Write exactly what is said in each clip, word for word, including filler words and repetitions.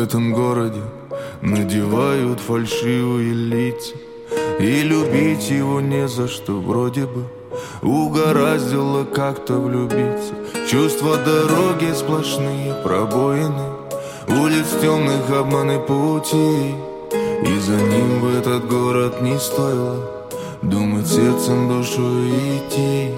этом городе надевают фальшивые лица, и любить его не за что, вроде бы угораздило как-то влюбиться. Чувства дороги сплошные пробоины, улиц темных обманы пути, и за ним в этот город не стоило думать сердцем, душой идти.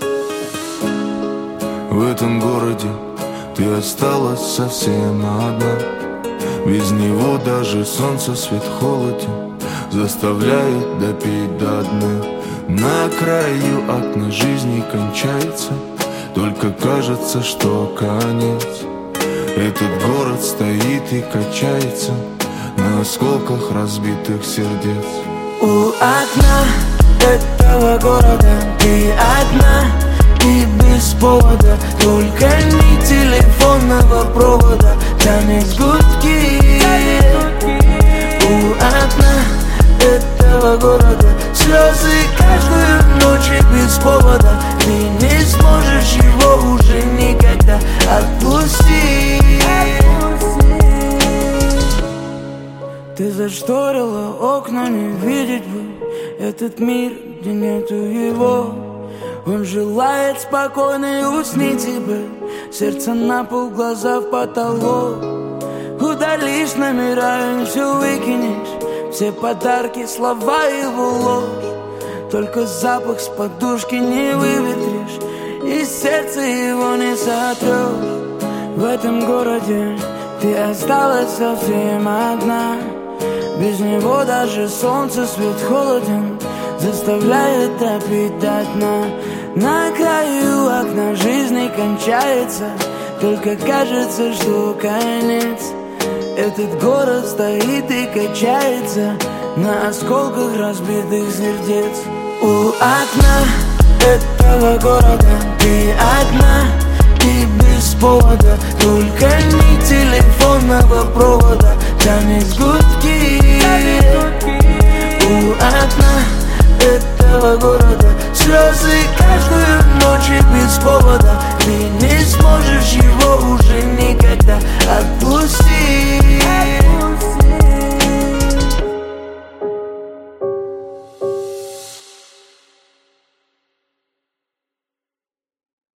В этом городе ты осталась совсем одна, без него даже солнце свет холоден, заставляет допить до дна. На краю окна жизни кончается, только кажется, что конец. Этот город стоит и качается на осколках разбитых сердец. У окна этого города ты одна и без повода, только ни телефонного провода тянет гудки. У окна этого города слезы каждую ночь и без повода. Ты не сможешь его уже никогда отпустить. Ты зашторила окна, не видеть бы этот мир, где нету его. Он желает спокойно и уснить тебе, сердце на пол, глаза в потолок. Удалишь номера и все выкинешь, все подарки, слова его ложь. Только запах с подушки не выветришь, и сердце его не сотрешь. В этом городе ты осталась совсем одна, без него даже солнце свет холоден, заставляет допить до дна. На краю окна жизни кончается, только кажется, что конец. Этот город стоит и качается на осколках разбитых сердец. У окна этого города ты одна и без повода, только ни телефонного провода тянет гудки. У окна этого города слезы каждую ночь и без повода. Ты не сможешь его